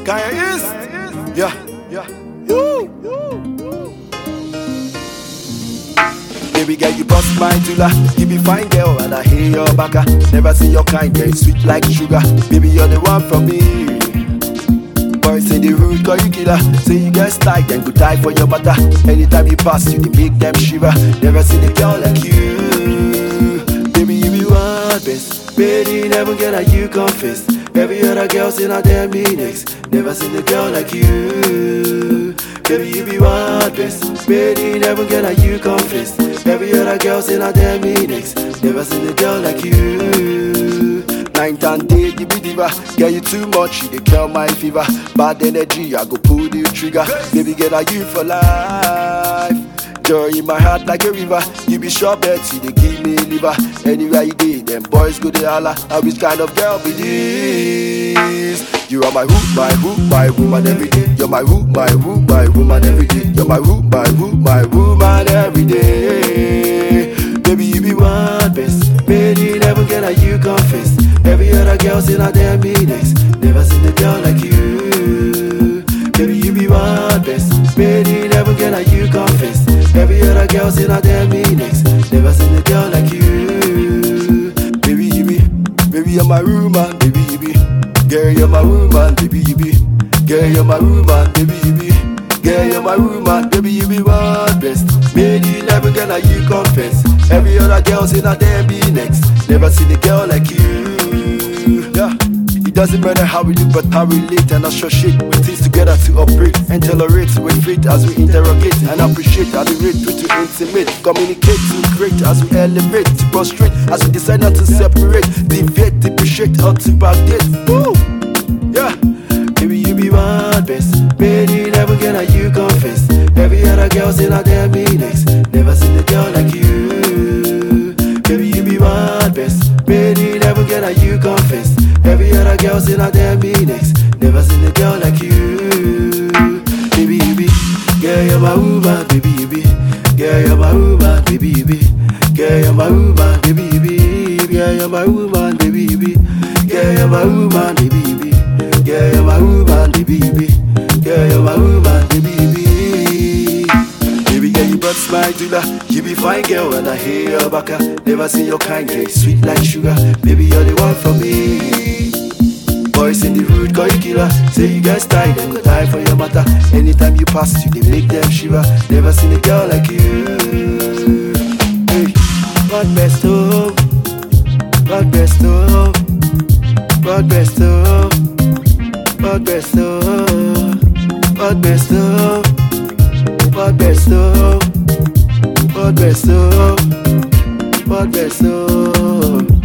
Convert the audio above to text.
Kanye is. Yeah. Woo. Baby girl, you bust my tula. You be fine girl, and I hear your baka. Never seen your kind, girl, sweet like sugar. Baby, you're the one for me. Boys say the rude call you killer. Say you get style, then go die for your mother. Anytime you pass, you can make them shiver. Never seen a girl like you. Baby, you be one best. Baby, never get like you confess. Every other girl say not damn me next. Never seen a girl like you. Baby, you be one best. Baby, never get like you confess. Every other girl say not damn me next. Never seen a girl like you. Night and day, you be diva. Girl, you too much, you dey kill my fever. Bad energy, I go pull the trigger. Baby, get like you for life. Joy in my heart like a river. You be sure bet, you dey give me liver. Anywhere you dey, them boys go dey holla. Now which kind of girl be this? You are my woman every day. You're my woman every day. You're my woman every day. Baby, you be one best. Baby, never get like you confess. Every other girl say not damn me next. Never seen a girl like you. Baby, you be one best. Baby, never get like you confess. Every other girl say not damn me next. Never seen a girl like you. Baby, you're my woman. Baby, you be. Girl, you're my woman. Baby, you be. Girl, you're my woman. Baby, you be. Girl, you're my woman. Baby, you be one best. Baby, never get like you confess. Every other girl say not damn me next. Never seen a girl like you. Yeah. It doesn't matter how we look, but how we relate and associate with things together to operate and tolerate with faith as we interrogate and appreciate, adorate, to intimate, communicate, to create as we elevate, to prostrate as we decide not to separate, deviate, depreciate, or to backdate. Woo! Yeah. Baby, you be one best. Baby, never get like you confess. Every other girl say not damn me next. Never seen a girl like you. Baby, you be one best. Baby, never get like you confess. Every other girl say not damn me next. Never seen a girl like you. Baby, you be. Girl, you're my woman. Baby, you be. Girl, you're my woman. Baby, you be. Girl, you're my woman. Baby, you be. Girl, you're my woman. Baby, you be. Girl, you're my woman. Baby, you be. Girl, you're my woman. Baby, you be. Girl, you're my woman. Baby, you be. Baby, girl, you bust my tula. You be fine, girl, and I hear your baka. Never seen your kind, girl, sweet like sugar. Baby, you're the one for me. Boys in the rude call you killer. Say you get style, then go die for your mother. Anytime you pass, you they make them shiver. Never seen a girl like you. Hey, God best oh, God best oh, God best oh, God best oh, God best oh, God best oh, God best oh, God best oh.